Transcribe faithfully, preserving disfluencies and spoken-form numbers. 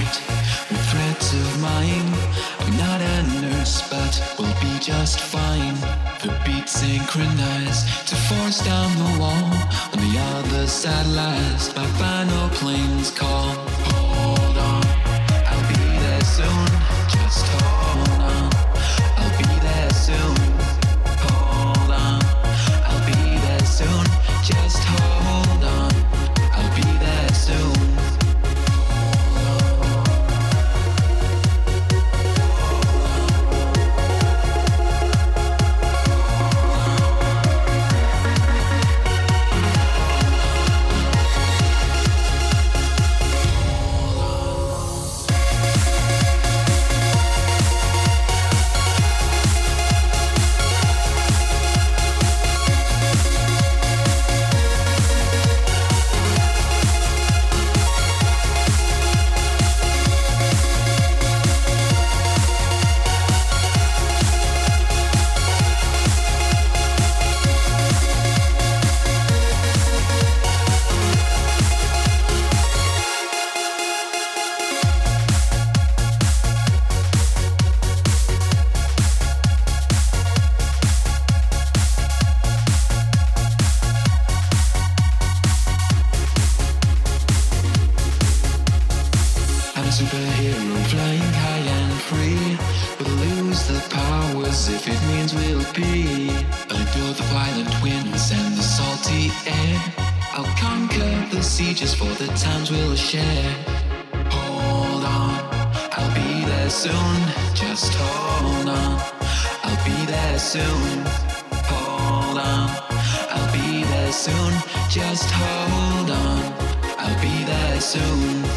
heart with threads of mine. I'm not a nurse, but we'll be just fine. The beats synchronize to force down the wall. On the other side lies my final plane's call. Hold on, I'll be there soon. Just hold on, I'll be there soon. Hold on, I'll be there soon. Just hold on, I'll be there soon. Superhero flying high and free. We'll lose the powers if it means we'll be under the violent winds and the salty air. I'll conquer the sieges for the times we'll share. Hold on, I'll be there soon. Just hold on, I'll be there soon. Hold on, I'll be there soon. Just hold on, I'll be there soon.